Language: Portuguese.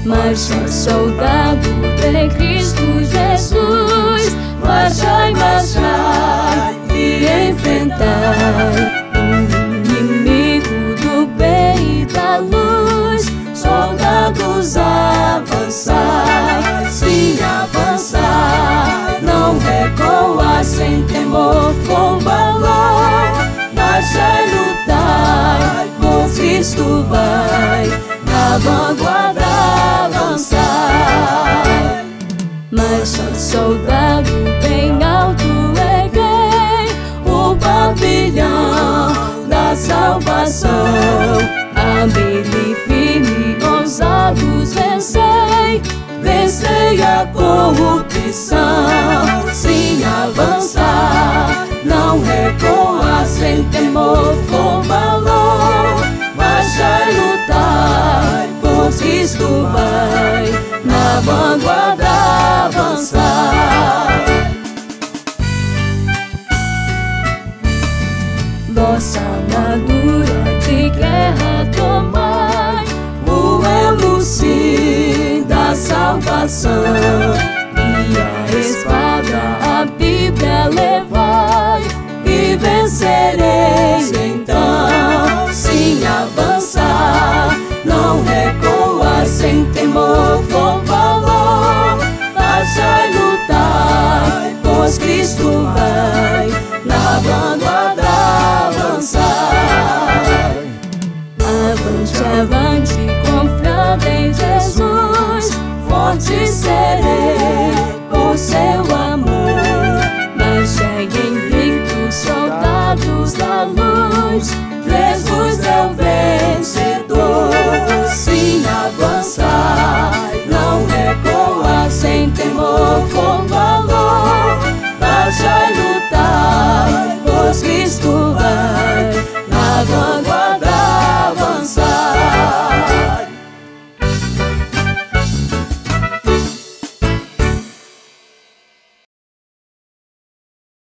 Marcha, soldado de Cristo Jesus, marchai, marchai e enfrentai o inimigo do bem e da luz. Soldados, avançai, sim, avançai, não recua sem temor, com valor. Marchai, lutai, com Cristo vai na vanguarda avançar. Marcha, soldado, bem alto erguei o pavilhão da salvação. Amei-lhe firme, ousados vencei, vencei a corrupção. Sim, avançar, não recua sem temor, com valor. Marchai, lutai, pois Cristo vai na vanguarda avançar. Vossa armadura de guerra tomai, o elmo da salvação, e a espada, a Bíblia levai, e vencereis então. Sim, avançar, não recua sem temor, com valor. Marchai, lutai, pois Cristo vai na vanguarda avançar. Avante, avante, confiando em Jesus, forte serei.